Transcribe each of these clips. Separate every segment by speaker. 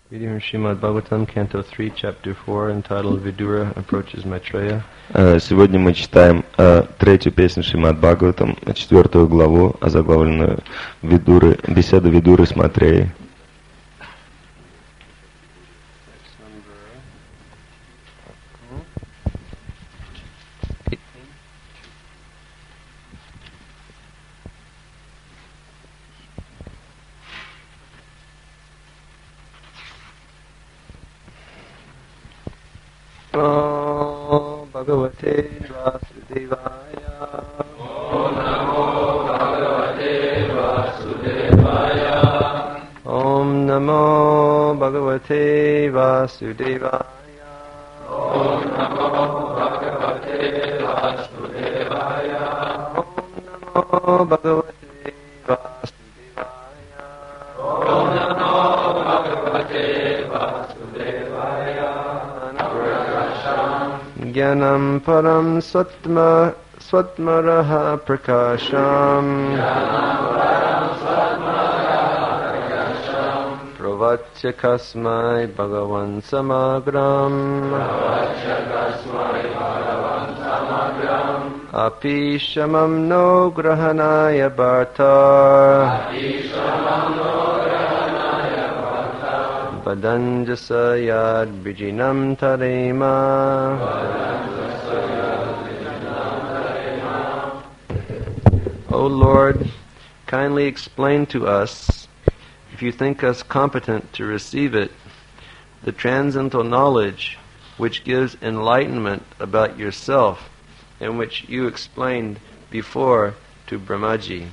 Speaker 1: Reading from Srimad Bhagavatam, Canto 3, Chapter 4, entitled Vidura Approaches Maitreya.
Speaker 2: Сегодня мы читаем третью песню Шримад Бхагаватам, четвертую главу, озаглавленную Видуры, беседа Видуры с Матреей.
Speaker 1: Om Bhagavate Vasudevaya.
Speaker 3: Om Namo Bhagavate Vasudevaya.
Speaker 1: Om Namo Bhagavate Vasudevaya.
Speaker 3: Om Namo Bhagavate Vasudevaya.
Speaker 1: Om Namo Bhagavate Vasudevaya.
Speaker 3: Om Namo Bhagavate Vasudevaya.
Speaker 1: Jnanam Param Swatmaraha Prakasham Pravachya Kasmai Bhagavan Samagram Api Shamam No Grahanaya Bhartar Vadanjasa Yad Bijinam Tarema. O Lord, kindly explain to us, if you think us competent to receive it, the transcendental knowledge which gives enlightenment about yourself and which you explained before to Brahmaji.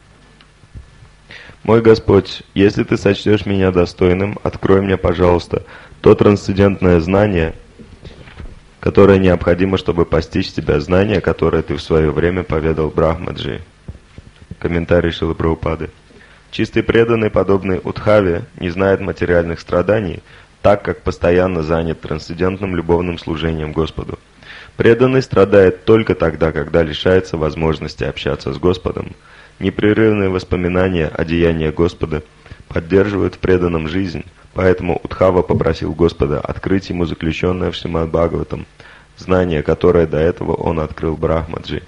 Speaker 2: Мой Господь, если Ты сочтешь меня достойным, открой мне, пожалуйста, то трансцендентное знание, которое необходимо, чтобы постичь Тебя, знание, которое Ты в свое время поведал Брахмаджи. Комментарий Шрилы Прабхупады. Чистый преданный, подобный Удхаве, не знает материальных страданий, так как постоянно занят трансцендентным любовным служением Господу. Преданный страдает только тогда, когда лишается возможности общаться с Господом. Непрерывные воспоминания о деяниях Господа поддерживают в преданном жизнь, поэтому Удхава попросил Господа открыть ему заключенное в Шримад Бхагаватам знание, которое до этого он открыл Брахмаджи.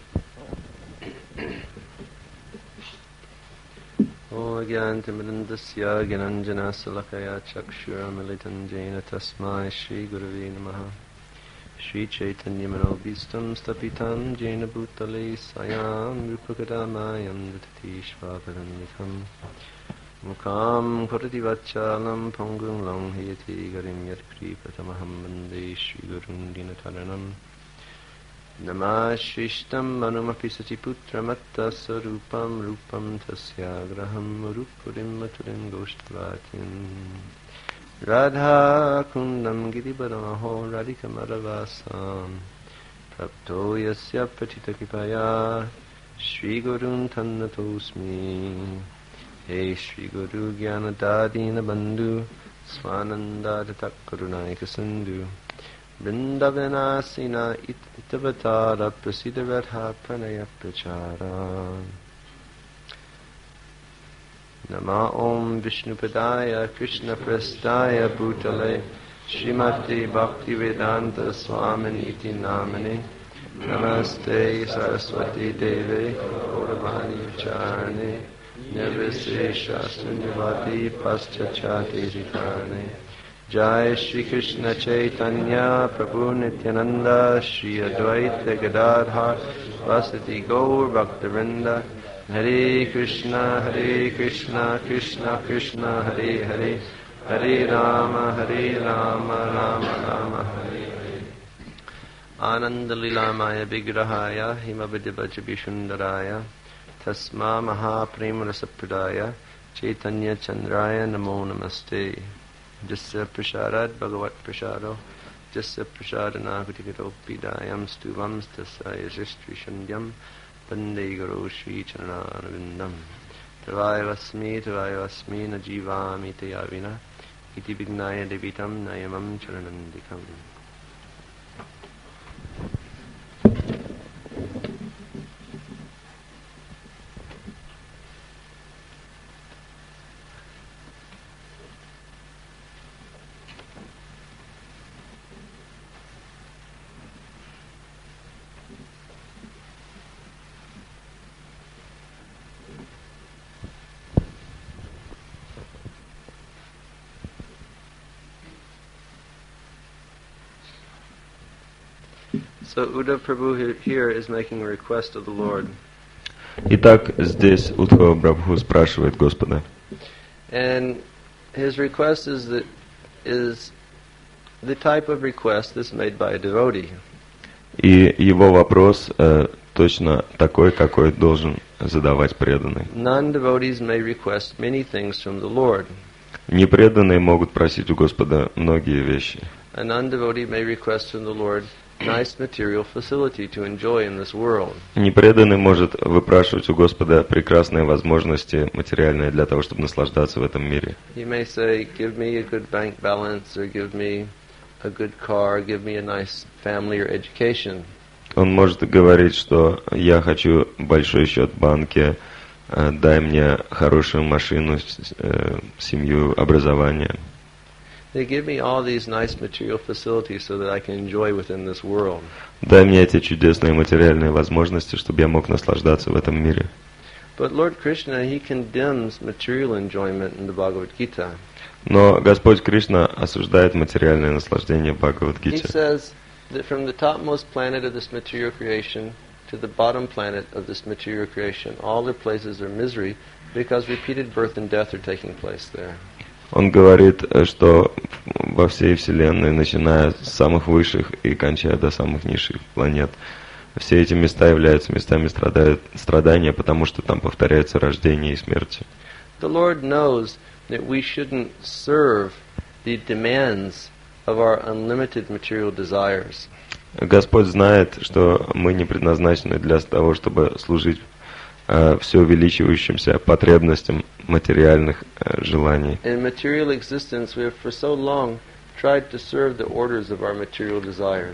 Speaker 1: Gyantimrindasya Gyananjana Salakaya Chakshura Militan Jaina Tasmai Shri Gurave Namaha Shri Chaitanya Manobhistam Stapitam Jaina Bhutale Sayam Rupakadamayam Dutati Shvakarandikam Mukam Karati Vachalam Pongum Long Hayati Garim Yat Kripatamaham Vande Shri Gurun Dinataranam Namah Shishtam Manumapi Satiputramatta Sarupam Rupam Tasyagraham Rupurim Maturim Goshtvatim Radha Kundam Giribadamaho Radhika Madhavasam Prapto Yasya Patita Kipaya Shri Gurun Tannatosmi Hey Shri Guru Gyanadadina Bandhu Swananda Takurunayaka Sindhu Vrindavanasina Itavatara Prasiddharatha Pranaya Prachara Nama Om Vishnupadaya Krishna Prastaya Bhutale Srimati Bhaktivedanta Swamin Iti Namane Namaste Saraswati Deve Gauravani Charane Nirvisesha Sunyavati Paschachate Zitarane Jai Shri Krishna Chaitanya Prabhu Nityananda Shri Advaita Gadadhar Vasati Gaur Bhaktivinoda Hare Krishna Krishna Krishna Hare Hare Hare Rama Rama Rama Hare Hare Ananda Lilamaya Vigrahaya Himabhidibhaja Vishundaraya Tasma Mahaprema Rasapradaya Chaitanya Chandraya Namo Namaste Jasya Prasharad Bhagavat Prasado Jasya Prasadana Kutikito Pidayam Stuvam Stasaya Sistri Shandyam Vande Guru Shri Charanavindam Tavayavasmi Najivami Tayavina Iti Vignaya Devitam Nayamam Charanandikam. So Uddhava Prabhu here is making a request of the Lord.
Speaker 2: Итак, здесь Удхава Прабху спрашивает Господа.
Speaker 1: And his request is the type of request that's made by a devotee.
Speaker 2: И его вопрос точно такой, какой должен задавать преданный.
Speaker 1: Non-devotees may request many things from the Lord.
Speaker 2: Непреданные могут просить у Господа многие вещи.
Speaker 1: A non-devotee may request from the Lord nice material facility to enjoy in this world.
Speaker 2: Непреданный может выпрашивать у Господа прекрасные возможности материальные для того, чтобы наслаждаться в этом мире.
Speaker 1: He may say, give me a good bank balance, or give me a good car, give me a nice family or education.
Speaker 2: Он может говорить, что я хочу большой счет в банке, дай мне хорошую машину, семью, образование.
Speaker 1: They give me all these nice material facilities so that I can enjoy within this world.
Speaker 2: Дай мне эти чудесные материальные возможности, чтобы я мог наслаждаться в этом мире.
Speaker 1: But Lord Krishna, he condemns material enjoyment in the Bhagavad Gita.
Speaker 2: Но Господь Кришна осуждает материальное наслаждение в
Speaker 1: He
Speaker 2: Бхагавад-гите.
Speaker 1: says that from the topmost planet of this material creation to the bottom planet of this material creation, all the places are misery because repeated birth and death are taking place there.
Speaker 2: Он говорит, что во всей Вселенной, начиная с самых высших и кончая до самых низших планет, все эти места являются местами страдания, потому что там повторяется рождение и смерть.
Speaker 1: The Lord knows that we shouldn't serve the demands of our unlimited material desires.
Speaker 2: Господь знает, что мы не предназначены для того, чтобы служить все увеличивающимся потребностям материальных желаний.
Speaker 1: In material existence, we have for so long tried to serve the orders of our material desires.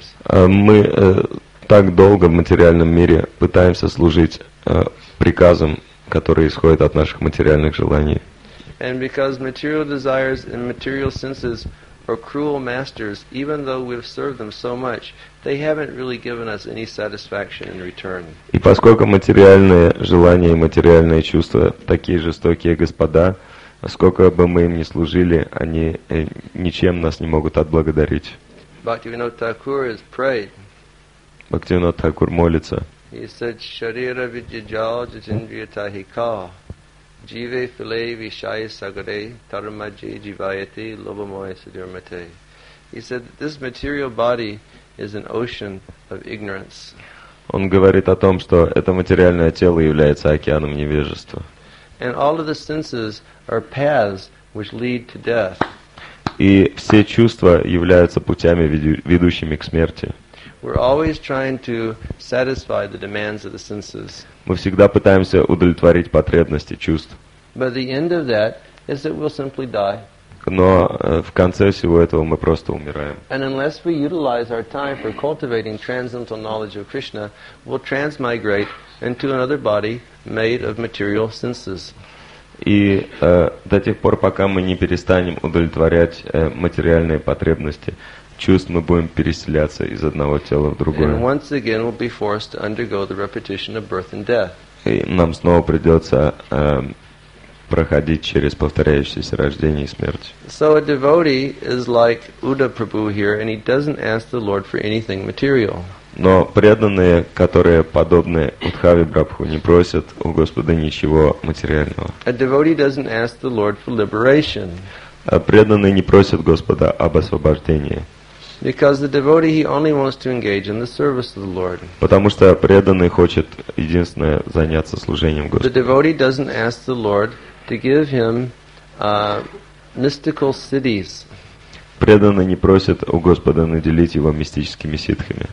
Speaker 2: Мы так долго в материальном мире пытаемся служить приказам, которые исходят от наших материальных желаний.
Speaker 1: And because material desires and material senses are cruel masters, even though we've served them so much, they haven't really given us any satisfaction in return.
Speaker 2: И поскольку материальные желания и материальные чувства такие жестокие господа, сколько бы мы им ни служили, они ничем нас не могут отблагодарить.
Speaker 1: Bhaktivinoda Thakur has prayed.
Speaker 2: Бхактивинод Тхакур молится.
Speaker 1: He said, Sharira vidyajal jitindriyatahika jive file vishaya sagare taramaji jivayate lobamoy sadirmate. He said that this material body is an ocean of ignorance.
Speaker 2: Он говорит о том, что это материальное тело является океаном невежества.
Speaker 1: And all of the senses are paths which lead to death.
Speaker 2: И все чувства являются путями, ведущими к смерти.
Speaker 1: We're always trying to satisfy the demands of the senses.
Speaker 2: Мы всегда пытаемся удовлетворить потребности чувств.
Speaker 1: But the end of that is that we'll simply die.
Speaker 2: Но в конце всего этого мы просто умираем.
Speaker 1: And unless we utilize our time for cultivating transcendental knowledge of Krishna, we'll transmigrate into another body made of material senses.
Speaker 2: И до тех пор, пока мы не перестанем удовлетворять материальные потребности чувств, мы будем переселяться из одного тела в
Speaker 1: And
Speaker 2: другое.
Speaker 1: once again we'll be forced to undergo the repetition of birth and death.
Speaker 2: И нам снова придется проходить через повторяющееся рождение и смерть.
Speaker 1: So a devotee is like Uddhava Prabhu here, and he doesn't ask the Lord for anything material.
Speaker 2: Но преданные, которые подобны Удхаве Прабху, не просят у Господа ничего материального.
Speaker 1: A devotee doesn't ask the Lord for liberation,
Speaker 2: А преданные не просят Господа об освобождении.
Speaker 1: because the devotee, he only wants to engage in the service of the Lord.
Speaker 2: Потому что преданный хочет единственное заняться служением
Speaker 1: The
Speaker 2: Господу.
Speaker 1: devotee doesn't ask the Lord to give him mystical cities.
Speaker 2: Преданный не просит у Господа наделить его мистическими ситхами.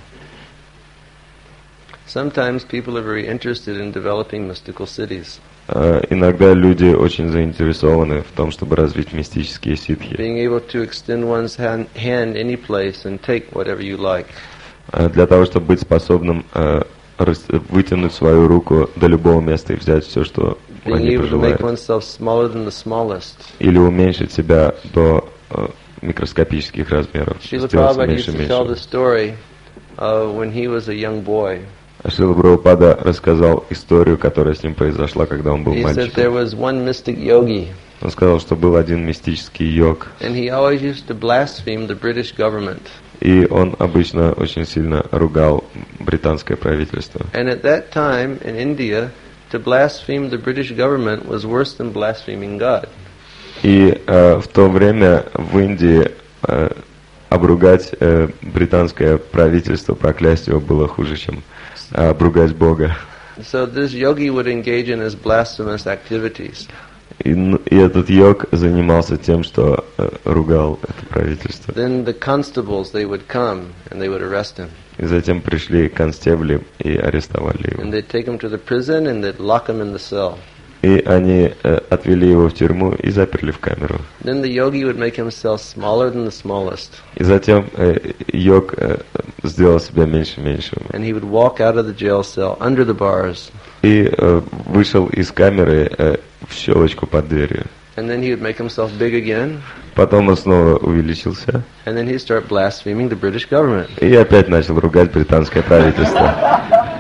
Speaker 1: Sometimes people are very interested in developing mystical cities,
Speaker 2: Иногда люди очень заинтересованы в том, чтобы развить мистические ситхи.
Speaker 1: being able to extend one's hand any place and take whatever you like.
Speaker 2: Для того, чтобы быть способным вытянуть свою руку до любого места и взять все, что
Speaker 1: Being
Speaker 2: они
Speaker 1: able to make
Speaker 2: пожелают.
Speaker 1: oneself smaller than the smallest.
Speaker 2: Или уменьшить себя до микроскопических размеров.
Speaker 1: Srila
Speaker 2: Сделаться
Speaker 1: Prabhupada used
Speaker 2: меньше и
Speaker 1: to tell the
Speaker 2: меньше.
Speaker 1: story of when he was a young boy.
Speaker 2: Шрила Прабхупада рассказал историю, которая с ним произошла, когда он был
Speaker 1: He said there
Speaker 2: мальчиком.
Speaker 1: was one mystic yogi,
Speaker 2: Он сказал, что был один мистический йог,
Speaker 1: and he always used to blaspheme the British government.
Speaker 2: И он обычно очень сильно ругал британское правительство.
Speaker 1: And at that time in India, to blaspheme the British government was worse than blaspheming God.
Speaker 2: И в то время в Индии обругать британское правительство, проклясть его было хуже, чем обругать Бога.
Speaker 1: So this yogi would engage in his blasphemous activities.
Speaker 2: И этот йог занимался тем, что ругал это правительство.
Speaker 1: Then the constables, they would come and they would arrest him.
Speaker 2: И затем пришли констебли и арестовали его.
Speaker 1: And they'd take him to the prison and they'd lock him in the cell.
Speaker 2: И они отвели его в тюрьму и заперли в камеру.
Speaker 1: Then the yogi would make himself smaller than the smallest.
Speaker 2: И затем йог сделал себя меньше.
Speaker 1: And he would walk out of the jail cell under the bars.
Speaker 2: И вышел из камеры в щелочку под дверью.
Speaker 1: And then he would make himself big again.
Speaker 2: Потом он снова увеличился.
Speaker 1: And then he'd start blaspheming the British government.
Speaker 2: И опять начал ругать британское правительство.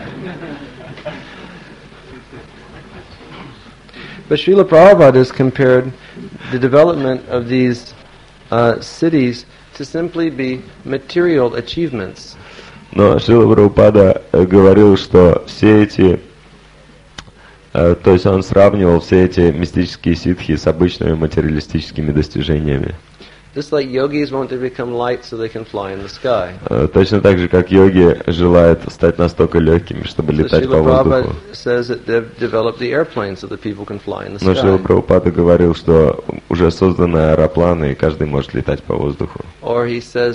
Speaker 1: But Srila Prabhupada has compared the development of these cities to simply be material achievements.
Speaker 2: Но Шрила Прабхупада говорил, что все эти, то есть он сравнивал все эти мистические ситхи с обычными материалистическими достижениями.
Speaker 1: Just like yogis want to become light so they can fly in the sky.
Speaker 2: Точно так же, как йоги желают стать настолько легкими, чтобы
Speaker 1: So
Speaker 2: летать по
Speaker 1: Srila
Speaker 2: воздуху.
Speaker 1: Prabhupada says that they've developed the airplane so that people can fly in the
Speaker 2: Но Шрила
Speaker 1: sky.
Speaker 2: Прабхупада говорил, что уже созданы аэропланы, и каждый может летать по воздуху.
Speaker 1: Or he says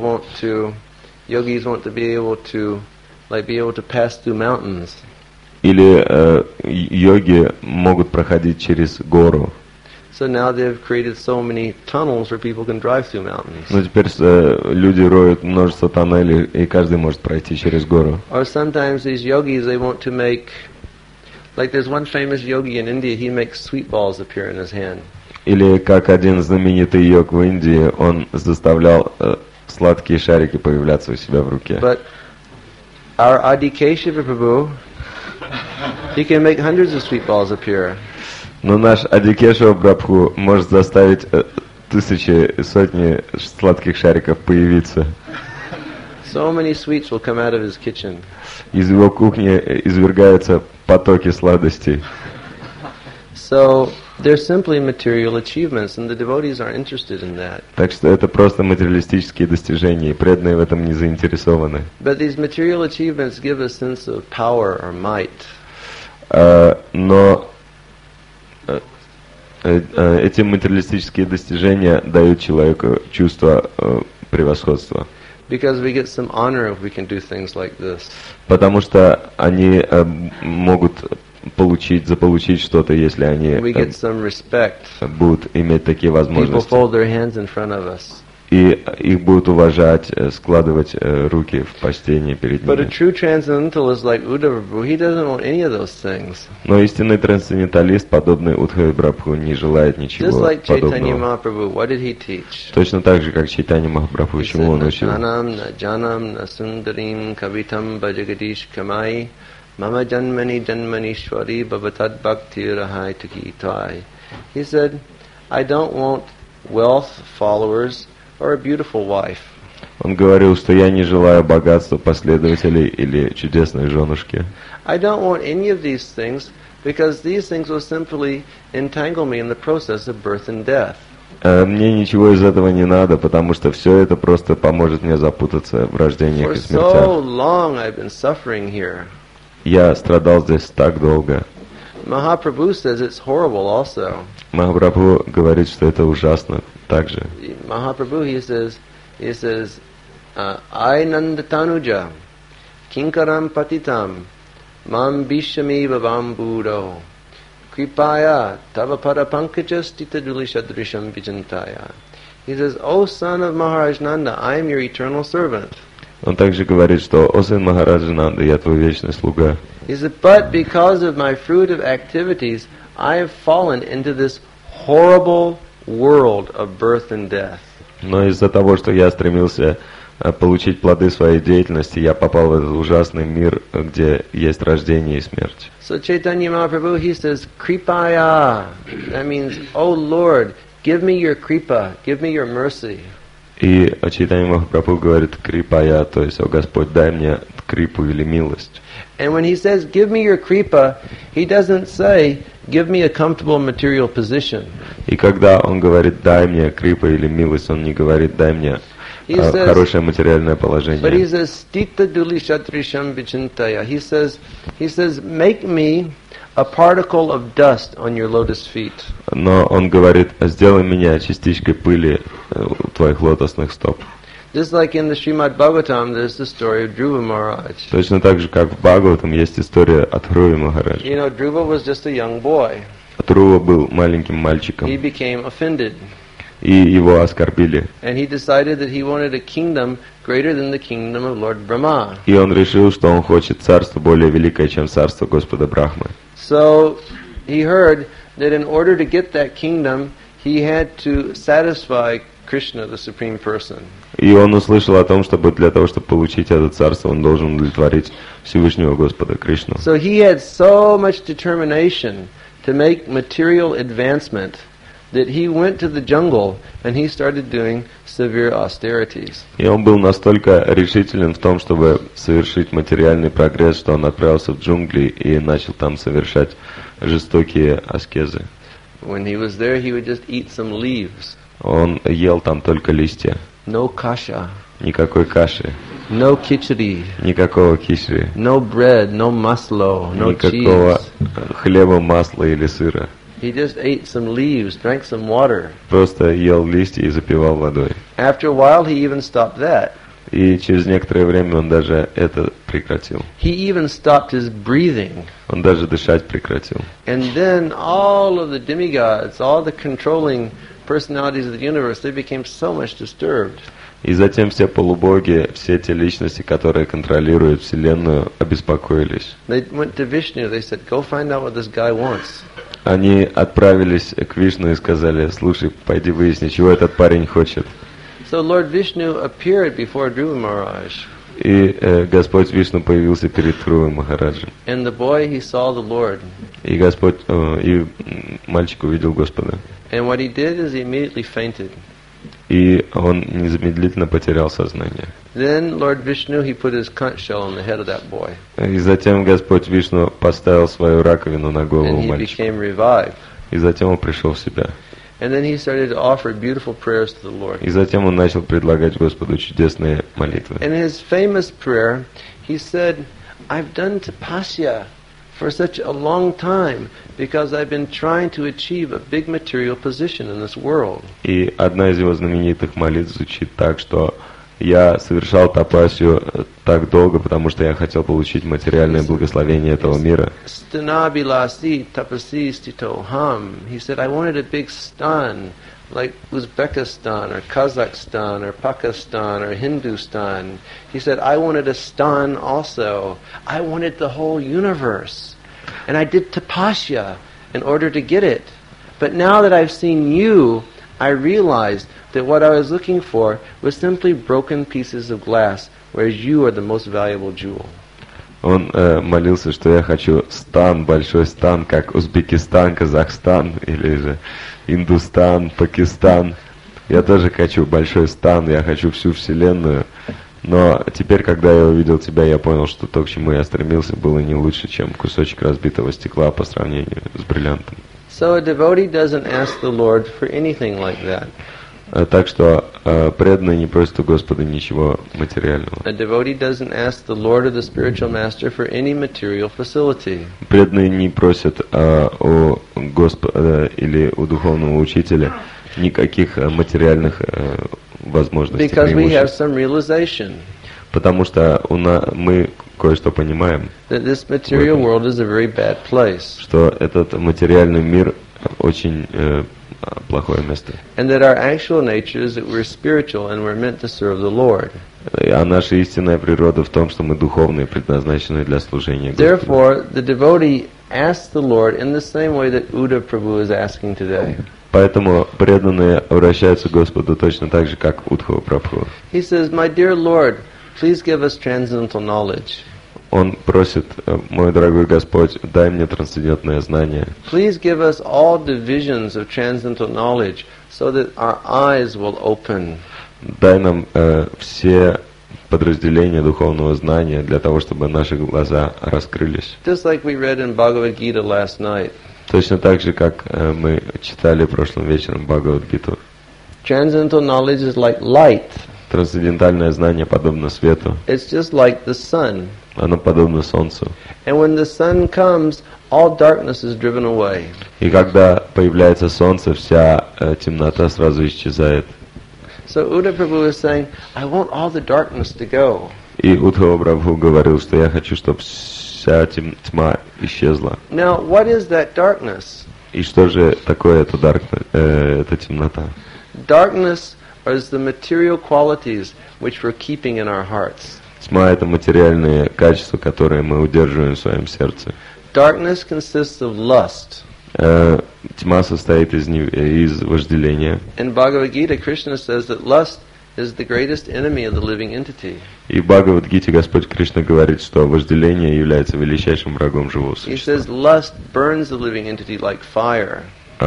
Speaker 1: yogis want to be able to pass through mountains.
Speaker 2: Или йоги могут проходить через гору.
Speaker 1: So now they've created so many tunnels where people can drive through mountains.
Speaker 2: Но теперь люди роют множество тоннелей, и каждый может пройти через гору.
Speaker 1: Or sometimes these yogis, they want to make, like there's one famous yogi in India, he makes sweet balls appear in his hand.
Speaker 2: Или как один знаменитый йог в Индии, он заставлял сладкие шарики появляться у себя в руке.
Speaker 1: But our Adi Keshava Prabhu, he can make hundreds of sweet balls appear.
Speaker 2: Но наш Адикешава Прабху может заставить тысячи, сотни сладких шариков появиться.
Speaker 1: So many sweets will come out of his kitchen.
Speaker 2: Из его кухни извергаются потоки сладостей.
Speaker 1: So they're simply material achievements, and the devotees aren't interested in that.
Speaker 2: Так что это просто материалистические достижения, и преданные в этом не заинтересованы.
Speaker 1: But these material achievements give a sense of power or might.
Speaker 2: Но эти материалистические достижения дают человеку чувство превосходства.
Speaker 1: Because we get some honor if we can do things like this.
Speaker 2: Потому что они могут заполучить что-то, если они
Speaker 1: We get some respect.
Speaker 2: будут иметь такие
Speaker 1: People
Speaker 2: возможности.
Speaker 1: fold their hands in front of us.
Speaker 2: И их будут уважать, складывать руки в почтении перед
Speaker 1: But a
Speaker 2: ними.
Speaker 1: true transcendentalist like Uddhava Prabhu, he doesn't want any of those things.
Speaker 2: Но истинный трансценденталист, подобный Удхави Прабху, не желает
Speaker 1: Just
Speaker 2: ничего
Speaker 1: like Chaitanya
Speaker 2: подобного.
Speaker 1: Mahaprabhu, what did he teach?
Speaker 2: Точно так же, как Чайтанья Махапрабху,
Speaker 1: He
Speaker 2: чему
Speaker 1: said,
Speaker 2: он
Speaker 1: na
Speaker 2: учил.
Speaker 1: janam, na janam, na sundarim, kavitam, bhajagadish kamai, mama janmani janmanishwari, bhavatad bhakti rahai tukitai. He said, I don't want wealth, followers, or a beautiful wife.
Speaker 2: Он говорил, что я не желаю богатства, последователей или чудесной женушки.
Speaker 1: I don't want any of these things because these things will simply entangle me in the process of birth and death.
Speaker 2: Мне ничего из этого не надо, потому что все это просто поможет мне запутаться в рождениях
Speaker 1: For
Speaker 2: и
Speaker 1: so
Speaker 2: смертях.
Speaker 1: long I've been suffering here.
Speaker 2: Я страдал здесь так долго.
Speaker 1: Mahaprabhu says it's horrible also.
Speaker 2: Махапрабху говорит, что это ужасно также.
Speaker 1: Mahaprabhu, he says, I Nandatanuja, Kinkaram Patitam, Mam Bishami Bhavambudo, Kripaya Tavapada Pankajastita Dulishadrisham Vijantaya. He says, O son of Maharaj Nanda, I am your eternal servant.
Speaker 2: Он также говорит, что «О сын Махараджа Нанда, я твой вечный слуга».
Speaker 1: He said, but because of my fruitive activities, I have fallen into this horrible world of birth and death.
Speaker 2: Но из-за того, что я стремился получить плоды своей деятельности, я попал в этот ужасный мир, где есть рождение и смерть.
Speaker 1: So Chaitanya Mahaprabhu, he says, Kripaya. That means, oh Lord, give me your kripa, give me your mercy.
Speaker 2: И Чайтанья Махапрабху говорит крипая, то есть, о Господь, дай мне крипу или милость.
Speaker 1: And when he says, give me your kripa, he doesn't say, give me a comfortable material position.
Speaker 2: И когда он говорит дай мне крипа или милость, он не говорит дай мне
Speaker 1: He says,
Speaker 2: хорошее материальное
Speaker 1: but he
Speaker 2: положение.
Speaker 1: says, stita duli shatrisham vichintaya. He says, make me a particle of dust on your lotus feet.
Speaker 2: Но он говорит, сделай меня частичкой пыли у твоих лотосных стоп.
Speaker 1: Just like in the Srimad Bhagavatam, there's the story of Dhruva Maharaj.
Speaker 2: Точно так же, как в Бхагаватам есть история от Dhruva Махараджа.
Speaker 1: You know, Dhruva was just a young boy.
Speaker 2: Dhruva был маленьким мальчиком,
Speaker 1: He became offended.
Speaker 2: и его оскорбили.
Speaker 1: And he decided that he wanted a kingdom greater than the kingdom of Lord Brahma.
Speaker 2: И он решил, что он хочет царство более великое, чем царство Господа Брахмы.
Speaker 1: So he heard that in order to get that kingdom, he had to satisfy Krishna, the Supreme Person.
Speaker 2: И он услышал о том, чтобы для того, чтобы получить это царство, он должен удовлетворить Всевышнего Господа Кришну.
Speaker 1: So he had so much determination to make material advancement that he went to the jungle and he started doing severe austerities.
Speaker 2: И он был настолько решителен в том, чтобы совершить материальный прогресс, что он отправился в джунгли и начал там совершать жестокие аскезы.
Speaker 1: When he was there, he would just eat some leaves.
Speaker 2: Он ел там только листья,
Speaker 1: No kasha,
Speaker 2: никакой каши,
Speaker 1: no khichdi,
Speaker 2: никакого кишри,
Speaker 1: no bread, no maslo, no
Speaker 2: никакого
Speaker 1: cheese.
Speaker 2: хлеба, масла или сыра.
Speaker 1: He just ate some leaves, drank some water.
Speaker 2: Просто ел листья и запивал водой.
Speaker 1: After a while, he even stopped that.
Speaker 2: И через некоторое время он даже это прекратил.
Speaker 1: He even stopped his breathing.
Speaker 2: Он даже дышать прекратил.
Speaker 1: And then all of the demigods, all the controlling personalities of the universe, they became so much disturbed.
Speaker 2: И затем все полубоги, все те личности, которые контролируют Вселенную, обеспокоились.
Speaker 1: They went to Vishnu. They said, go find out what this guy wants.
Speaker 2: Они отправились к Вишну и сказали, слушай, пойди выясни, чего этот парень хочет.
Speaker 1: So Lord Vishnu appeared before Dhruva Maharaj.
Speaker 2: И Господь Вишну появился перед Dhruva Махараджем.
Speaker 1: And the boy, he saw the Lord.
Speaker 2: И мальчик увидел Господа.
Speaker 1: And what he did is he immediately fainted.
Speaker 2: И он незамедлительно потерял сознание.
Speaker 1: Then Lord Vishnu, he put his conch shell on the head of that boy.
Speaker 2: И затем Господь Вишну поставил свою раковину на голову
Speaker 1: And he
Speaker 2: мальчика.
Speaker 1: became revived.
Speaker 2: И затем он пришел в себя.
Speaker 1: And then he started to offer beautiful prayers to the Lord.
Speaker 2: И затем он начал предлагать Господу чудесные молитвы.
Speaker 1: In his famous prayer, he said, I've done tapasya for such a long time because I've been trying to achieve a big material position in this world.
Speaker 2: И одна из его знаменитых молитв звучит так, что я совершал тапасию так долго, потому что я хотел получить материальное благословение этого мира.
Speaker 1: Stanabilasi tapasi stito ham. He said, I wanted a big stan like Uzbekistan or Kazakhstan or Pakistan or Hindustan. He said, I wanted a stan also. I wanted the whole universe. And I did tapasya in order to get it. But now that I've seen you, I realized that what I was looking for was simply broken pieces of glass, whereas you are the most valuable jewel.
Speaker 2: Он молился, что я хочу стан, большой стан, как Узбекистан, Казахстан, или же Индустан, Пакистан. Я тоже хочу большой стан, я хочу всю Вселенную. Но теперь, когда я увидел тебя, я понял, что то, к чему я стремился, было не лучше, чем кусочек разбитого стекла по сравнению с бриллиантом.
Speaker 1: So a devotee doesn't ask the Lord for anything like that.
Speaker 2: Так что преданный не просит у Господа ничего материального.
Speaker 1: A devotee doesn't ask the Lord or the spiritual master for any material facility.
Speaker 2: Преданный не просит у Господа или у духовного учителя никаких материальных возможностей,
Speaker 1: Because we have
Speaker 2: преимуществ.
Speaker 1: some realization
Speaker 2: Потому что мы кое-что понимаем,
Speaker 1: that this material world is a very bad place.
Speaker 2: что этот материальный мир очень плохое место.
Speaker 1: And that our actual nature is that we're spiritual and we're meant to serve the Lord.
Speaker 2: А наша истинная природа в том, что мы духовные, предназначены для служения Господу.
Speaker 1: Therefore, the devotee asks the Lord in the same way that Uddhava Prabhu is asking today.
Speaker 2: Поэтому преданные обращаются к Господу точно так же, как Удхава Прабху.
Speaker 1: He says, my dear Lord, please give us transcendental knowledge.
Speaker 2: Он просит, мой дорогой Господь, дай мне трансцендентное знание.
Speaker 1: Please give us all divisions of transcendental knowledge so that our eyes will open.
Speaker 2: дай нам все подразделения духовного знания для того, чтобы наши глаза раскрылись.
Speaker 1: Just like we read in Bhagavad Gita last night.
Speaker 2: Точно так же, как мы читали прошлым вечером Бхагавад-гиту.
Speaker 1: Transcendental knowledge is like light.
Speaker 2: Трансцендентальное знание подобно свету.
Speaker 1: It's just like the sun.
Speaker 2: Оно подобно солнцу.
Speaker 1: And when the sun comes, all darkness is driven away.
Speaker 2: И когда появляется солнце, вся темнота сразу исчезает.
Speaker 1: So Uddhava Prabhu is saying, I want all the darkness to go.
Speaker 2: И Удхава Прабху говорил, что я хочу, чтобы вся тьма исчезла.
Speaker 1: Now, what is that darkness?
Speaker 2: И что же такое эта темнота?
Speaker 1: Darkness is the material qualities which we're keeping in our hearts.
Speaker 2: Тьма — это материальные качества, которые мы удерживаем в своем сердце.
Speaker 1: Darkness consists of lust.
Speaker 2: Тьма состоит из вожделения.
Speaker 1: In Bhagavad Gita, Krishna says that lust is the greatest enemy of the living entity.
Speaker 2: И в Бхагавад-гите Господь Кришна говорит, что вожделение является величайшим врагом живого
Speaker 1: He
Speaker 2: существа.
Speaker 1: says lust burns the living entity like fire.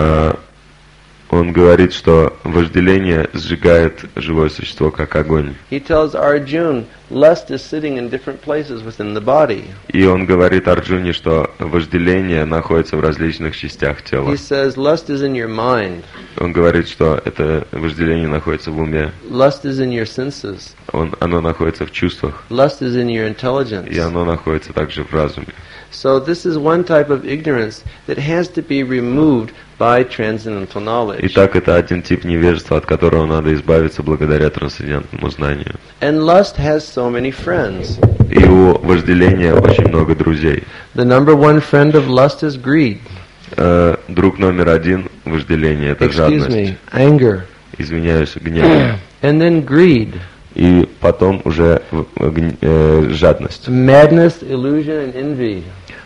Speaker 2: Он говорит, что вожделение сжигает живое существо как огонь.
Speaker 1: He tells Arjuna, lust is sitting in different places within the body.
Speaker 2: И он говорит Арджуне, что вожделение находится в различных частях тела.
Speaker 1: He says lust is in your mind.
Speaker 2: Он говорит, что это вожделение находится в уме.
Speaker 1: Lust is in your senses.
Speaker 2: Оно находится в чувствах.
Speaker 1: Лust is in your intelligence.
Speaker 2: И оно находится также в разуме.
Speaker 1: So this is one type of ignorance that has to be removed by transcendental knowledge.
Speaker 2: Итак, это один тип невежества, от которого надо избавиться благодаря трансцендентному знанию.
Speaker 1: And lust has so many friends.
Speaker 2: И у вожделения очень много друзей.
Speaker 1: The number one friend of lust is greed.
Speaker 2: Друг номер один вожделения — это
Speaker 1: Excuse me,
Speaker 2: жадность.
Speaker 1: anger.
Speaker 2: Извиняюсь, гнев.
Speaker 1: And then greed.
Speaker 2: И потом уже жадность.
Speaker 1: Madness, illusion, and envy.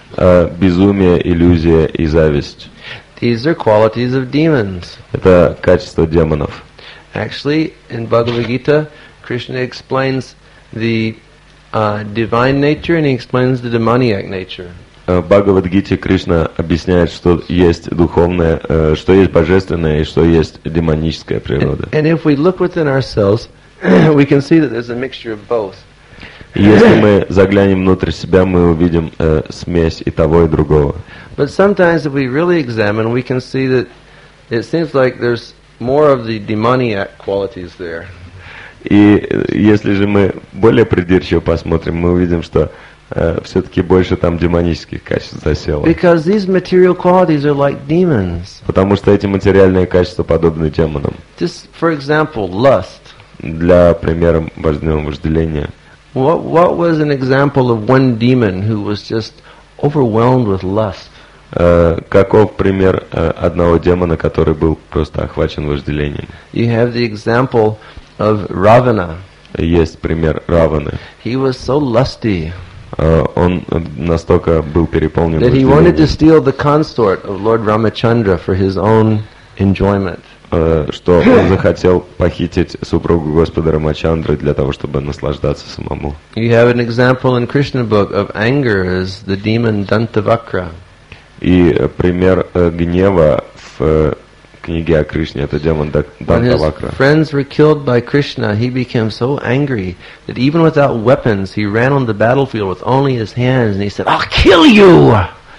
Speaker 2: Безумие, иллюзия и зависть.
Speaker 1: These are qualities of demons.
Speaker 2: Это качество демонов.
Speaker 1: Actually, in Bhagavad Gita, Krishna explains the divine nature and he explains the demoniac nature.
Speaker 2: В Бхагавад-гите Кришна объясняет, что есть духовное, что есть божественное и что есть демоническая природа.
Speaker 1: And if we look within ourselves, we can see that there's a mixture of both.
Speaker 2: И если мы заглянем внутрь себя, мы увидим смесь и того, и другого.
Speaker 1: But sometimes if we really examine, we can see that it seems like there's more of the demoniac qualities there.
Speaker 2: И если же мы более придирчиво посмотрим, мы увидим, что все-таки больше там демонических качеств засело.
Speaker 1: Because these material qualities are like demons.
Speaker 2: Потому что эти материальные качества подобны демонам.
Speaker 1: Just for example, lust.
Speaker 2: Для примера возьмем вожделение.
Speaker 1: What was an example of one demon who was just overwhelmed with lust?
Speaker 2: Каков пример одного демона, который был просто охвачен вожделением?
Speaker 1: You have the example of Ravana.
Speaker 2: Есть пример Раваны.
Speaker 1: He was so lusty
Speaker 2: Он настолько был переполнен
Speaker 1: that he wanted to
Speaker 2: вожделением,
Speaker 1: steal the consort of Lord Ramachandra for his own enjoyment.
Speaker 2: Что он захотел похитить супругу Господа Рамачандры для того, чтобы наслаждаться самому.
Speaker 1: You have an example in Krishna book of anger as the demon Dantavakra.
Speaker 2: И пример гнева в книге о Кришне — это демон
Speaker 1: When his
Speaker 2: Дантавакра.
Speaker 1: friends were killed by Krishna, he became so angry that even without weapons, he ran on the battlefield with only his hands and he said, "I'll kill you!"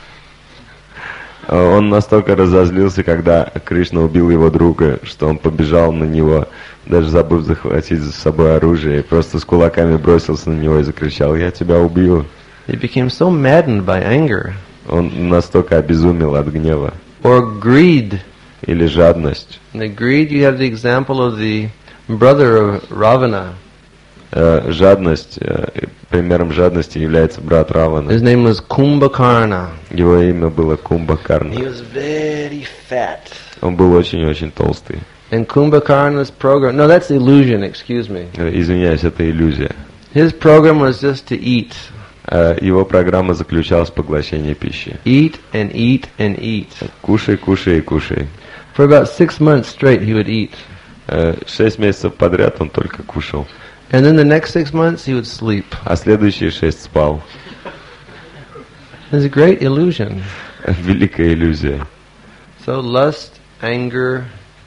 Speaker 2: Он настолько разозлился, когда Кришна убил его друга, что он побежал на него, даже забыв захватить за собой оружие, и просто с кулаками бросился на него и закричал: «Я тебя убью!»
Speaker 1: He became so maddened by anger.
Speaker 2: Он настолько обезумел от гнева.
Speaker 1: Or greed.
Speaker 2: Или жадность.
Speaker 1: In the greed, you have the example of the brother of Ravana.
Speaker 2: Жадность, примером жадности является брат Равана.
Speaker 1: His name was Kumbhakarna.
Speaker 2: Его имя было
Speaker 1: He
Speaker 2: Кумбхакарна.
Speaker 1: was very fat.
Speaker 2: Он был очень-очень толстый.
Speaker 1: And Kumbhakarna's program, no, that's illusion, excuse me.
Speaker 2: Извиняюсь, это иллюзия.
Speaker 1: His program was just to eat.
Speaker 2: Его программа заключалась в поглощении пищи.
Speaker 1: Eat and eat and eat.
Speaker 2: Кушай, кушай и кушай.
Speaker 1: For about 6 months straight, he would eat.
Speaker 2: 6 месяцев подряд он только кушал.
Speaker 1: And then the next 6 months, he would sleep.
Speaker 2: А следующие 6 спал.
Speaker 1: It's a great illusion.
Speaker 2: Великая иллюзия.
Speaker 1: So lust, anger,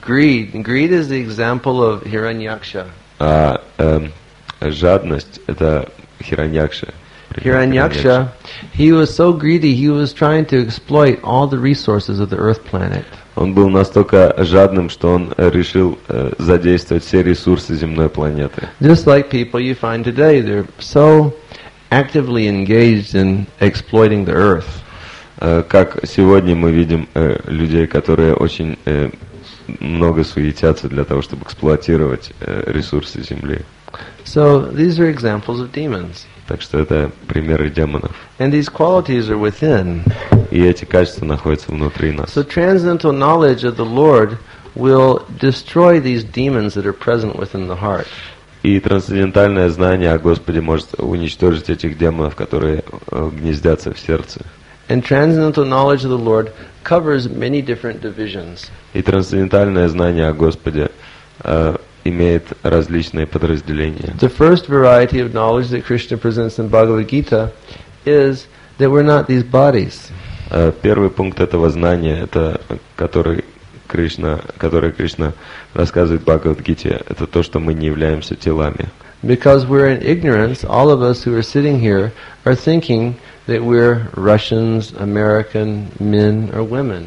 Speaker 1: greed. Greed is the example of Hiranyaksha.
Speaker 2: А жадность — это Хираньякша.
Speaker 1: Hiranyaksha, he was so greedy, he was trying to exploit all the resources of the earth planet.
Speaker 2: Он был настолько жадным, что он решил задействовать все ресурсы земной планеты.
Speaker 1: Just like people you find today, they're so actively engaged in exploiting the earth.
Speaker 2: Как сегодня мы видим людей, которые очень много суетятся для того, чтобы эксплуатировать ресурсы Земли.
Speaker 1: So these are examples of demons.
Speaker 2: Так что это примеры демонов.
Speaker 1: And these qualities are within.
Speaker 2: И эти качества находятся внутри нас.
Speaker 1: So transcendental knowledge of the Lord will destroy these demons that are present within the heart.
Speaker 2: И трансцендентальное знание о Господе может уничтожить этих демонов, которые гнездятся в сердце.
Speaker 1: And transcendental knowledge of the Lord covers many different divisions.
Speaker 2: И трансцендентальное знание о Господе имеет различные подразделения.
Speaker 1: The first variety of knowledge that Krishna presents in Bhagavad Gita is that we're not these bodies.
Speaker 2: Первый пункт этого знания, это который Кришна рассказывает в Бхагавад-гите, это то, что мы не являемся телами.
Speaker 1: Because we're in ignorance, all of us who are sitting here are thinking that we're Russians, American, men or women.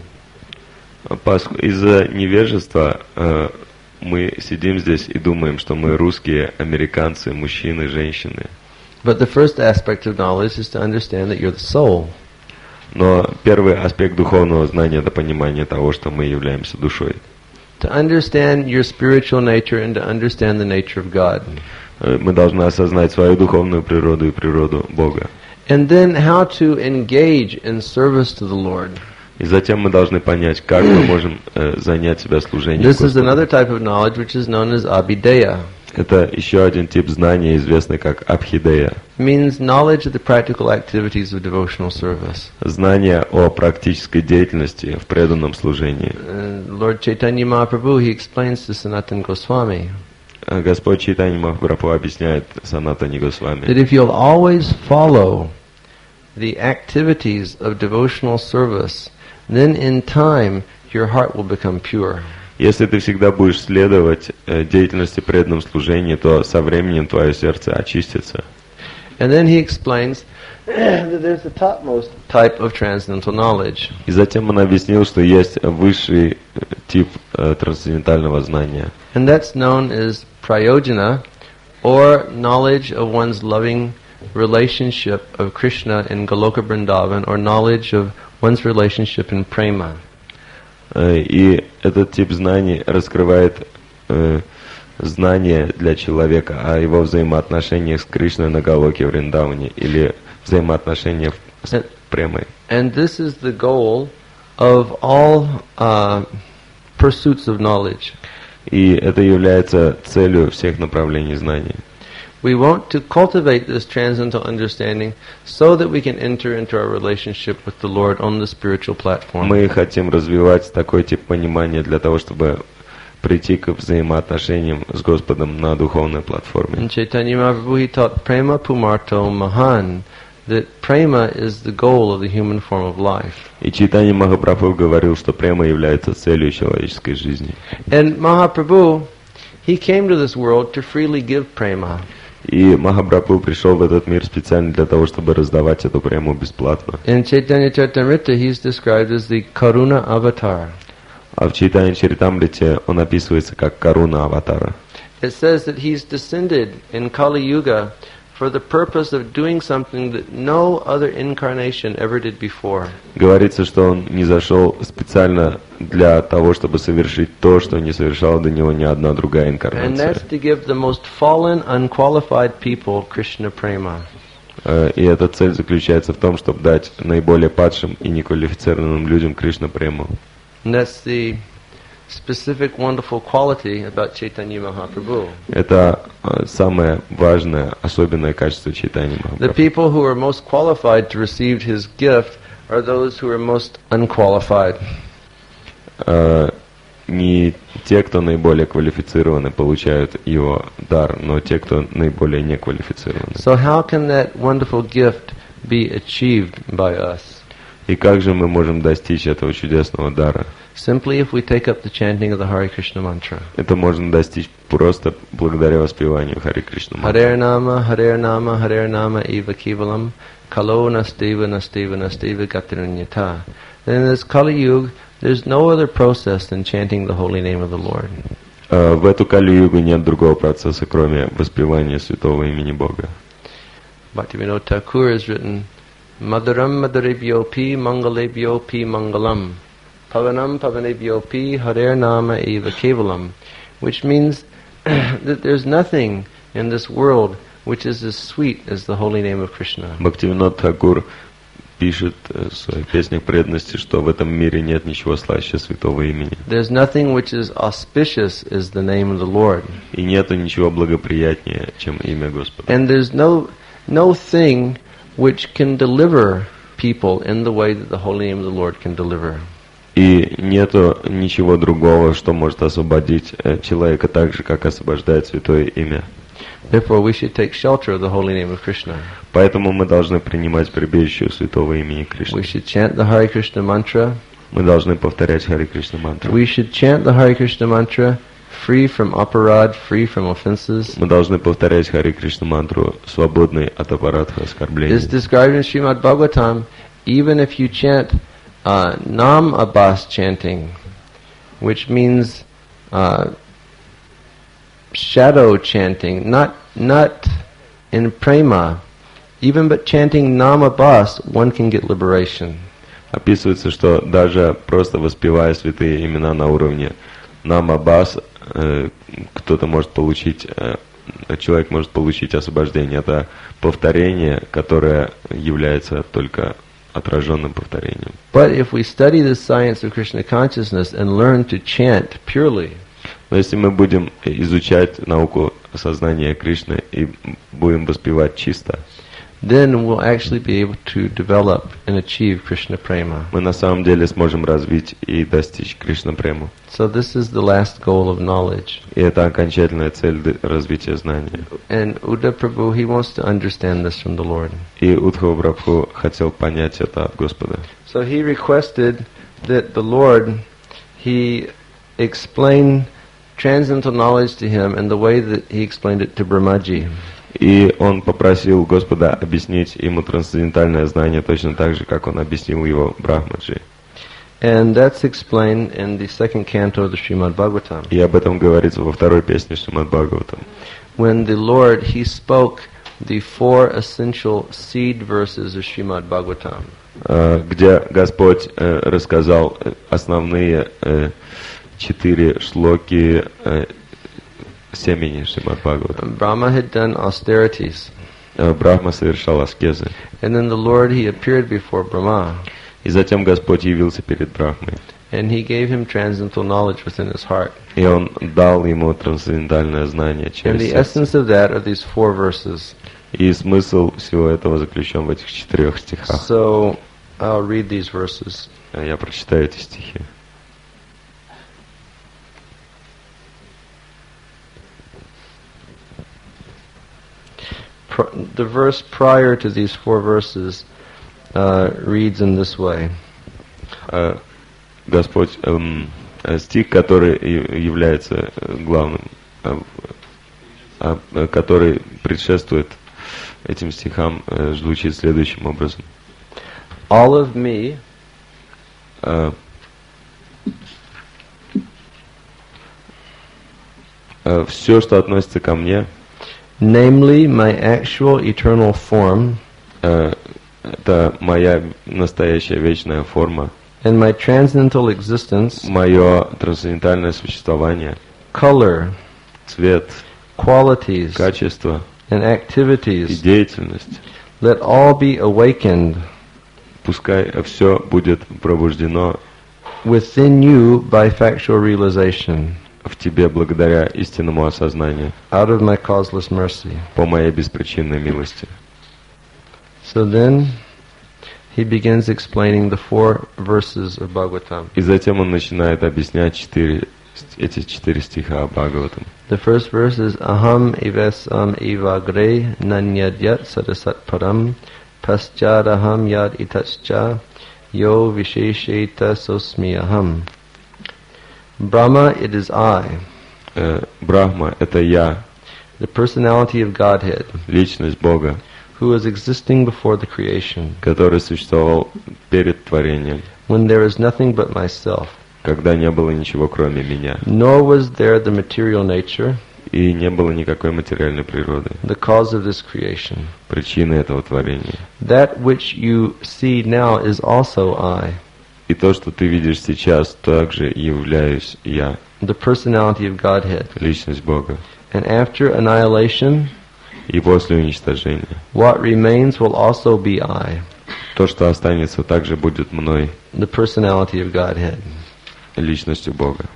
Speaker 2: Из-за невежества мы сидим здесь и думаем, что мы русские, американцы, мужчины, женщины.
Speaker 1: But the first aspect of knowledge is to understand that you're the soul.
Speaker 2: Но первый аспект духовного знания — это понимание того, что мы являемся душой.
Speaker 1: To understand your spiritual nature and to understand the nature of God.
Speaker 2: Мы должны осознать свою духовную природу и природу Бога.
Speaker 1: And then how to engage in service to the Lord.
Speaker 2: И затем мы должны понять, как мы можем занять себя служением
Speaker 1: This is
Speaker 2: Господу.
Speaker 1: another type of knowledge which is known as abhideya.
Speaker 2: Это еще один тип знания, известный как абхидея.
Speaker 1: It means knowledge of the practical activities of devotional service.
Speaker 2: Знание о практической деятельности в преданном служении.
Speaker 1: Lord Chaitanya Mahaprabhu, he explains to Sanatana Goswami
Speaker 2: Господь Чайтанья Махапрабху объясняет Санатане Госвами,
Speaker 1: that if you'll always follow the activities of devotional service, then in time your heart will become pure.
Speaker 2: если ты всегда будешь следовать деятельности в преданном служении, то со временем твое сердце очистится.
Speaker 1: And then he explains that there's the topmost type of transcendental knowledge.
Speaker 2: И затем он объяснил, что есть высший тип трансцендентального знания.
Speaker 1: And that's known as prayojana, or knowledge of one's loving relationship of Krishna in Goloka Vrindavan, or knowledge of one's relationship in prema.
Speaker 2: И этот тип знаний раскрывает знание для человека о его взаимоотношениях с Кришной на Галоке Вриндаване или взаимоотношениях с премой.
Speaker 1: And this is the goal of all pursuits of knowledge.
Speaker 2: И это является целью всех направлений знаний.
Speaker 1: We want to cultivate this transcendental understanding so that we can enter into our relationship with the Lord on the spiritual platform.
Speaker 2: Мы хотим развивать такой тип понимания для того, чтобы прийти к взаимоотношениям с Господом на духовной платформе.
Speaker 1: And Chaitanya Mahaprabhu, he taught prema pumarto mahan, that prema is the goal of the human form of life.
Speaker 2: И Чайтанья Махапрабху говорил, что према является целью человеческой жизни.
Speaker 1: And Mahaprabhu, he came to this world to freely give prema.
Speaker 2: И Махапрабху пришел в этот мир специально для того, чтобы раздавать эту прему бесплатно.
Speaker 1: In Chaitanya Charitamrita, he's described as the Karuna Avatar.
Speaker 2: А в Чайтанья Чаритамрите он описывается как Каруна Аватара.
Speaker 1: It says that he's descended in Kali Yuga for the purpose of doing something that no other incarnation ever did before.
Speaker 2: Говорится, что он не зашел специально для того, чтобы совершить то, что не совершала до него ни одна другая
Speaker 1: And
Speaker 2: инкарнация.
Speaker 1: that's to give the most fallen, unqualified people Krishna prema.
Speaker 2: И эта цель заключается в том, чтобы дать наиболее падшим и неквалифицированным людям Кришна прему.
Speaker 1: And that's the specific wonderful quality about Chaitanya Mahaprabhu.
Speaker 2: Это самое важное, особенное качество Чайтаньи
Speaker 1: The
Speaker 2: Махапрабху.
Speaker 1: people who are most qualified to receive his gift are those who are most unqualified.
Speaker 2: Не те, кто наиболее квалифицированы, получают его дар, но те, кто наиболее неквалифицированы.
Speaker 1: So how can that wonderful gift be achieved by us?
Speaker 2: И как же мы можем достичь этого чудесного дара?
Speaker 1: Simply if we take up the chanting of the Hare Krishna mantra.
Speaker 2: Это можно достичь просто благодаря воспеванию Хари Кришна мантры.
Speaker 1: Hare Nama, eva kivalam, kalo nastiva gatiranyata. Then in this Kali Yuga, there's no other process than chanting the holy name of the Lord.
Speaker 2: В эту Кали-югу нет другого процесса, кроме воспевания святого имени Бога.
Speaker 1: Bhaktivinoda Thakur has written, Madaram Madaribhyopi Mangalebhyopi Mangalam Pavanam Pavanebhyopi Hare Nama Eva Kevalam, which means that there's nothing in this world which is as sweet as the holy name of Krishna.
Speaker 2: Бхактивинод Тхакур пишет в своих песнях преданности, что в этом мире нет ничего слаще святого имени.
Speaker 1: There's nothing which is auspicious as the name of the Lord.
Speaker 2: И нету ничего благоприятнее, чем имя Господа.
Speaker 1: And there's no thing which can deliver people in the way that the holy name of the Lord can deliver.
Speaker 2: И нету ничего другого, что может освободить человека так же, как освобождает святое имя.
Speaker 1: Therefore, we should take shelter of the holy name of Krishna.
Speaker 2: Поэтому мы должны принимать прибежище у святого имени Кришны.
Speaker 1: We should chant the Hare Krishna mantra.
Speaker 2: Мы должны повторять Хари Кришна мантру.
Speaker 1: We should chant the Hare Krishna mantra free from aparad, free from offenses.
Speaker 2: Мы должны повторять Хари Кришна мантру, свободной от аппаратов оскорблений.
Speaker 1: It's described in Srimad Bhagavatam, even if you chant Nam Abbas chanting, which means shadow chanting, not in prema, even but chanting Nam Abbas, one can get liberation.
Speaker 2: Описывается, что даже просто воспевая святые имена на уровне Намабас, кто-то может получить, человек может получить освобождение. Это повторение, которое является только отраженным повторением.
Speaker 1: But if we study the science of Krishna consciousness and learn to chant purely,
Speaker 2: Но если мы будем изучать науку сознания Кришны и будем воспевать чисто,
Speaker 1: then we'll actually be able to develop and achieve Krishna prema.
Speaker 2: мы на самом деле сможем развить и достичь Кришна прему.
Speaker 1: So this is the last goal of knowledge.
Speaker 2: И это окончательная цель развития знания.
Speaker 1: And Uddhava Prabhu, he wants to understand this from the Lord.
Speaker 2: И Удхава Прабху хотел понять это от Господа.
Speaker 1: So he requested that the Lord, he explain transcendental knowledge to him in the way that he explained it to Brahmaji.
Speaker 2: И он попросил Господа объяснить ему трансцендентальное знание точно так же, как он объяснил его Брахмаджи.
Speaker 1: And that's explained in the second canto of the Srimad Bhagavatam.
Speaker 2: И об этом говорится во второй песне Шримад Бхагаватам.
Speaker 1: When the Lord, he spoke the four essential seed verses of Srimad Bhagavatam.
Speaker 2: Где Господь рассказал основные 4 шлоки семени Шримад Бхагаватам.
Speaker 1: Brahma had done austerities.
Speaker 2: Брахма совершал аскезы.
Speaker 1: And then the Lord, he appeared before Brahma.
Speaker 2: И затем Господь явился перед Брахмой.
Speaker 1: And he gave him transcendental knowledge within his heart.
Speaker 2: И он дал ему трансцендентальное знание
Speaker 1: And
Speaker 2: через
Speaker 1: the
Speaker 2: сердце.
Speaker 1: essence of that are these four verses.
Speaker 2: И смысл всего этого заключен в этих 4 стихах.
Speaker 1: So I'll read these verses.
Speaker 2: Я прочитаю эти стихи.
Speaker 1: The verse prior to these four verses reads in this way.
Speaker 2: Господь, стих, который является главным, который предшествует этим стихам, звучит следующим образом.
Speaker 1: All of me
Speaker 2: все, что относится ко мне,
Speaker 1: namely my actual eternal form,
Speaker 2: это моя настоящая вечная форма,
Speaker 1: and my transcendental existence,
Speaker 2: мое трансцендентальное существование,
Speaker 1: color,
Speaker 2: цвет,
Speaker 1: qualities,
Speaker 2: качество
Speaker 1: and
Speaker 2: и
Speaker 1: activities,
Speaker 2: деятельность.
Speaker 1: let all be awakened
Speaker 2: Пускай все будет пробуждено
Speaker 1: within you by factual realization,
Speaker 2: в тебе благодаря истинному осознанию,
Speaker 1: out of my causeless mercy.
Speaker 2: по моей беспричинной милости.
Speaker 1: So then he begins explaining the four verses of Bhagavatam.
Speaker 2: И затем он начинает объяснять эти 4 стиха Бхагаватам.
Speaker 1: The first verse is Aham evasam evagre nanyadyat sadasat param paschadaham yad itascha Yo Vishesheta Sosmiyaham. Brahma, it is I,
Speaker 2: Брахма — это я,
Speaker 1: the personality of Godhead,
Speaker 2: личность Бога,
Speaker 1: who was existing before the creation,
Speaker 2: который существовал перед творением,
Speaker 1: when there is nothing but myself,
Speaker 2: когда не было ничего кроме меня,
Speaker 1: nor was there the material nature,
Speaker 2: и не было никакой материальной природы,
Speaker 1: the cause of this creation.
Speaker 2: причины этого творения.
Speaker 1: That which you see now is also I,
Speaker 2: И то, что ты видишь сейчас, также являюсь я,
Speaker 1: the personality of Godhead.
Speaker 2: личность Бога.
Speaker 1: And after annihilation,
Speaker 2: И после уничтожения,
Speaker 1: what remains will also be I,
Speaker 2: то, что останется, также будет мной,
Speaker 1: the personality of Godhead.
Speaker 2: личностью Бога.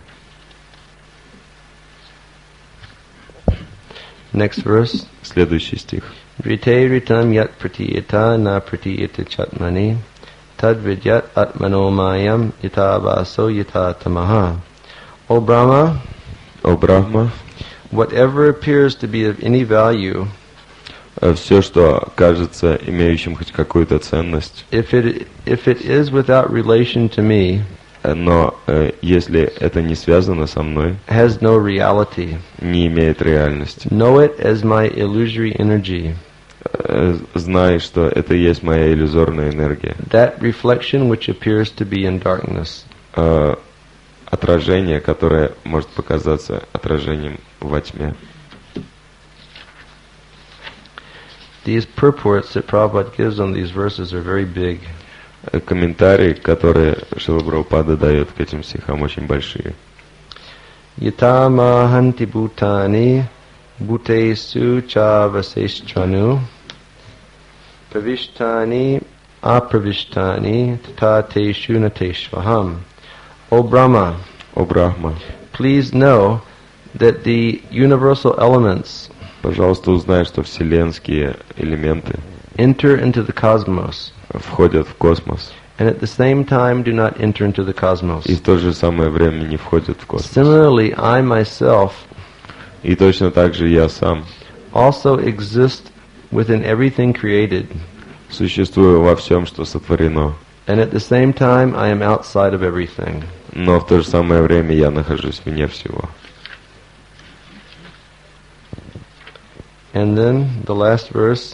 Speaker 1: Next verse.
Speaker 2: Следующий стих.
Speaker 1: Rite ritam yat pratiyata na pratiyata chatmani tad vidyat atmanomayam yata vaso yata tamaha. O Brahma,
Speaker 2: О Брахма,
Speaker 1: whatever appears to be of any value,
Speaker 2: все, что кажется имеющим хоть какую-то ценность,
Speaker 1: if it is without relation to me,
Speaker 2: но если это не связано со мной,
Speaker 1: has no reality.
Speaker 2: не имеет реальности.
Speaker 1: Know it as my illusory energy,
Speaker 2: Знай, что это и есть моя иллюзорная энергия.
Speaker 1: that reflection which appears to be in darkness.
Speaker 2: Отражение, которое может показаться отражением во тьме.
Speaker 1: These purports that Prabhupada gives on these verses are very big.
Speaker 2: Комментарии, которые Шрила Прабхупада дает к этим стихам, очень большие.
Speaker 1: Yata mahanti bhutani bhutesu cha vaseshtranu pravishtani apravishtani tata teshu nateshvaham. O Brahma,
Speaker 2: О Брахма,
Speaker 1: please know that the universal elements
Speaker 2: пожалуйста, узнай, что вселенские элементы
Speaker 1: enter into the cosmos,
Speaker 2: входят в космос,
Speaker 1: and at the same time do not enter into the cosmos.
Speaker 2: и в то же самое время не входят в космос.
Speaker 1: Similarly, I myself
Speaker 2: И точно так же я сам
Speaker 1: also exist within everything created,
Speaker 2: существую во всем, что сотворено,
Speaker 1: and at the same time I am outside of everything.
Speaker 2: но в то же самое время я нахожусь вне всего.
Speaker 1: And then the last verse,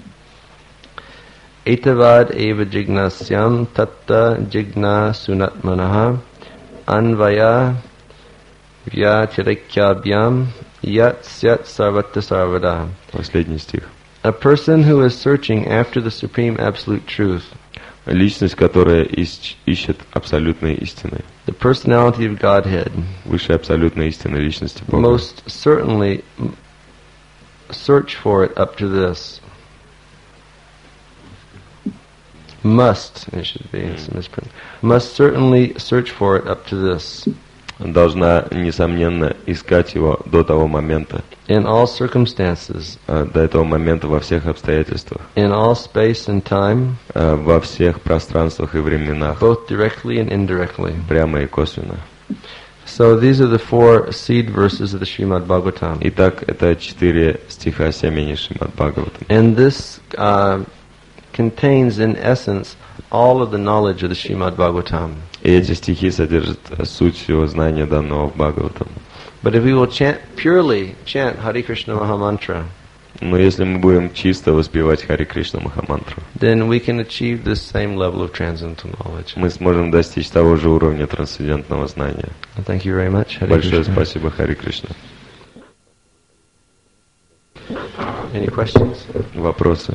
Speaker 1: Etavad eva jignasyam tatta jigna sunatmanaha anvaya vyatirikyabhyam yat syat sarvata sarvada.
Speaker 2: Последний стих.
Speaker 1: A person who is searching after the supreme absolute truth,
Speaker 2: Личность, которая ищет абсолютной истины,
Speaker 1: the personality of Godhead,
Speaker 2: высшей абсолютной истины личности Бога,
Speaker 1: most certainly search for it up to this. Must, it should be, it's a misprint. Must certainly search for it up to this.
Speaker 2: должна, несомненно, искать его до того момента,
Speaker 1: In all circumstances,
Speaker 2: до этого момента во всех обстоятельствах,
Speaker 1: in all space and time,
Speaker 2: во всех пространствах и временах,
Speaker 1: both directly and indirectly.
Speaker 2: прямо и косвенно.
Speaker 1: So these are the 4 seed verses of the Srimad Bhagavatam.
Speaker 2: Итак, это 4 стиха семени Шримад Бхагаватам.
Speaker 1: And this contains, in essence, all of the knowledge of the Srimad Bhagavatam.
Speaker 2: И эти стихи содержат суть всего знания, данного в Бхагаватам.
Speaker 1: But if we will purely chant Hare Krishna Mahamantra,
Speaker 2: Но если мы будем чисто воспевать Хари Кришна Махамантру,
Speaker 1: then we can achieve this same level of transcendental knowledge.
Speaker 2: мы сможем достичь того же уровня трансцендентного знания.
Speaker 1: Thank you very much. Hare
Speaker 2: Большое
Speaker 1: Krishna.
Speaker 2: спасибо, Хари Кришна.
Speaker 1: Any questions?
Speaker 2: Вопросы?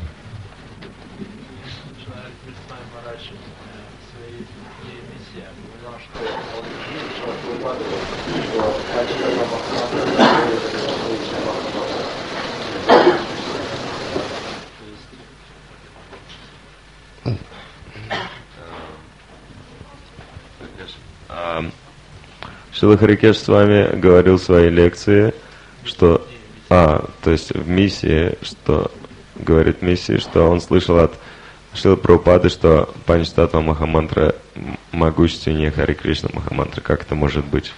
Speaker 2: Шрила Харикеш с вами говорил в своей лекции, что, то есть в миссии, что говорит в миссии, что он слышал от Шрилы Прабхупады, что Панчтаттва Махамантра могущественнее Хари Кришна Махамантры. Как это может быть?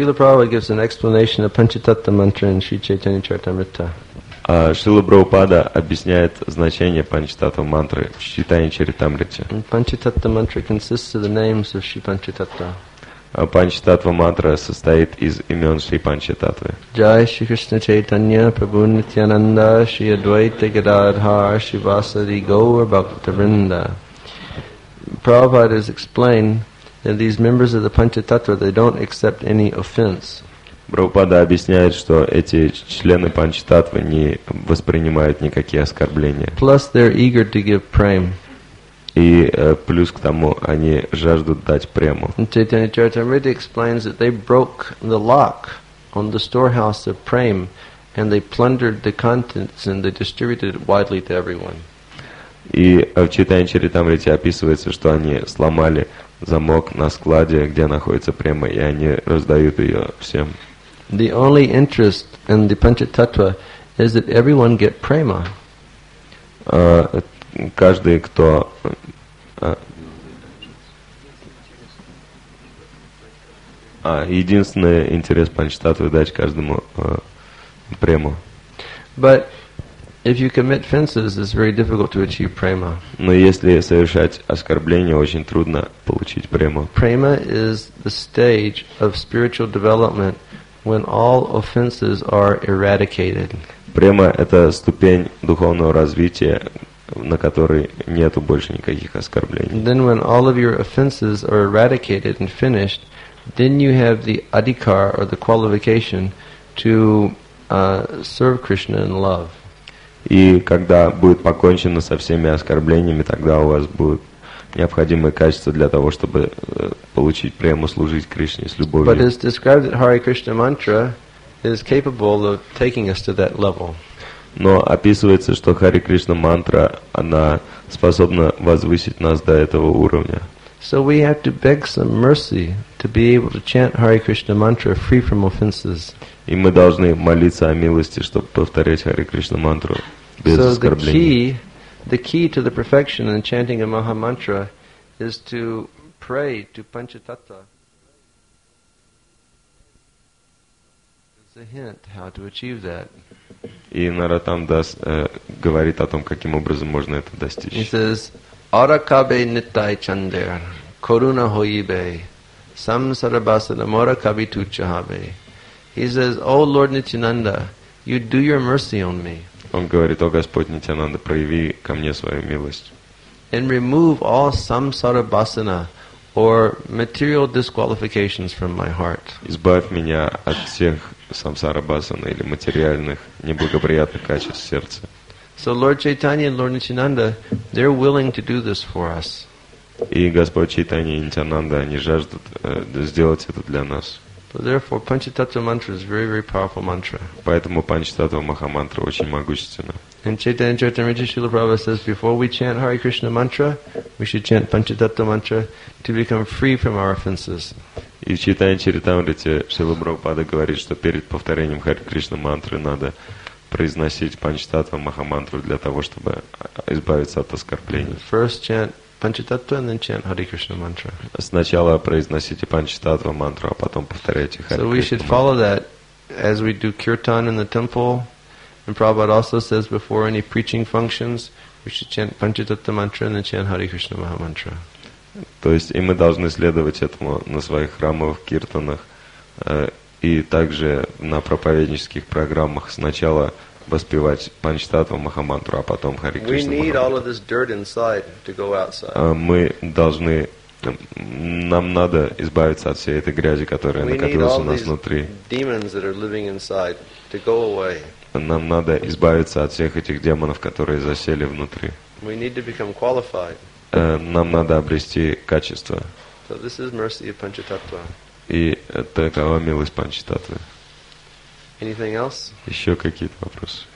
Speaker 1: Srila Prabhupada gives an explanation of Panchatattva mantra in Sri Chaitanya Charitamrita.
Speaker 2: А Шрила Прабхупада объясняет значение Панчтаттва мантры в Чайтанья Чаритамрите.
Speaker 1: And Panchatattva mantra consists of the names of Sri Panchatattva.
Speaker 2: Панчтаттва мантра состоит из имен Шри Панчтаттвы.
Speaker 1: Jai Shri Krishna Chaitanya Prabhu Nityananda Shri Advaita Gadadhar Shri Vasadi Gaur Bhaktavrinda. Prabhupada has explained that these members of the Panchatattva, they don't accept any offense.
Speaker 2: Прабхупада объясняет, что эти члены Панчтаттвы не воспринимают никакие оскорбления.
Speaker 1: Plus they're eager to give prem.
Speaker 2: И плюс к тому, они жаждут дать прему.
Speaker 1: And Chaitanya Charitamrita explains that they broke the lock on the storehouse of prem and they plundered the contents and they distributed it widely to everyone.
Speaker 2: И в Чайтанья Чаритамрите описывается, что они сломали замок на складе, где находится према, и они раздают ее всем.
Speaker 1: The only interest in the Panchatattva is that everyone get prema.
Speaker 2: Каждый, кто единственный интерес Панчтаттвы дать каждому прему.
Speaker 1: But if you commit offenses, it's very difficult to achieve prema.
Speaker 2: Но если совершать оскорбление, очень трудно получить прему.
Speaker 1: Prema is the stage of spiritual development when all offenses are eradicated.
Speaker 2: Према – это ступень духовного развития, на которой нету больше никаких оскорблений.
Speaker 1: And then when all of your offenses are eradicated and finished, then you have the adhikar or the qualification to serve Krishna in love.
Speaker 2: И когда будет покончено со всеми оскорблениями, тогда у вас будут необходимые качества для того, чтобы получить прему, служить Кришне с любовью.
Speaker 1: But it's described that Hare Krishna mantra is capable of taking us to that level.
Speaker 2: Но описывается, что Хари Кришна мантра, она способна возвысить нас до этого уровня.
Speaker 1: So we have to beg some mercy to be able to chant Hare Krishna mantra free from offenses.
Speaker 2: И мы должны молиться о милости, чтобы повторять Хари Кришна мантру без
Speaker 1: So
Speaker 2: оскорблений.
Speaker 1: the key to the perfection in chanting a Maha Mantra is to pray to Panchatattva. It's a hint how to achieve that.
Speaker 2: И Наратам Дас говорит о том, каким образом можно это
Speaker 1: He
Speaker 2: достичь.
Speaker 1: says, Arakabe nittai chander, koruna hoibe, samsarabasana mora kabi tuchahabe. He says, O Lord Nityananda, you do your mercy on me
Speaker 2: Он говорит: «О Господь Нитянанда, прояви ко мне свою милость
Speaker 1: and remove all samsarabasana or material disqualifications from my heart.
Speaker 2: избавь меня от всех самсара-басана или материальных неблагоприятных качеств сердца».
Speaker 1: So Lord Chaitanya and Lord Nityananda, they're willing to do this for us.
Speaker 2: И Господь Чайтанья и Нитянанда, они жаждут сделать это для нас.
Speaker 1: So therefore, Panchatattva mantra is very, very powerful mantra.
Speaker 2: Поэтому Панчтаттва Махамантра очень могущественна.
Speaker 1: And Chaitanya Charitamrita Srila Prabhupada says, before we chant Hare Krishna mantra, we should chant Panchatattva mantra to become free from our offenses.
Speaker 2: И в Чайтанья Чаритамрите Шрила Прабхупада говорит, что перед повторением Хари Кришна мантры надо произносить Панчтаттва Махамантру для того, чтобы избавиться от оскорблений.
Speaker 1: First chant Panchatattva and then chant Hare Krishna mantra.
Speaker 2: Сначала произносите Панчтаттва мантру, а потом повторяйте Хари
Speaker 1: So we should
Speaker 2: Кришна
Speaker 1: follow
Speaker 2: мантру.
Speaker 1: that as we do kirtan in the temple. And Prabhupada also says before any preaching functions, we should chant Panchatattva mantra and then chant Hare Krishna Mahamantra.
Speaker 2: То есть и мы должны следовать этому на своих храмовых киртанах и также на проповеднических программах сначала воспевать Панчтаттва Махамантру, а потом Хари
Speaker 1: We
Speaker 2: Кришна
Speaker 1: need all
Speaker 2: Махамантру.
Speaker 1: of this dirt inside to go outside.
Speaker 2: Мы должны, нам надо избавиться от всей этой грязи, которая
Speaker 1: We need
Speaker 2: накопилась у
Speaker 1: all
Speaker 2: нас
Speaker 1: these
Speaker 2: внутри.
Speaker 1: demons that are living inside to go away.
Speaker 2: Нам надо избавиться от всех этих демонов, которые засели внутри.
Speaker 1: We need to become qualified.
Speaker 2: Нам надо обрести качество.
Speaker 1: So this is mercy of Panchatattva.
Speaker 2: И такова милость Панчтаттвы.
Speaker 1: Anything else?
Speaker 2: Еще какие-то вопросы?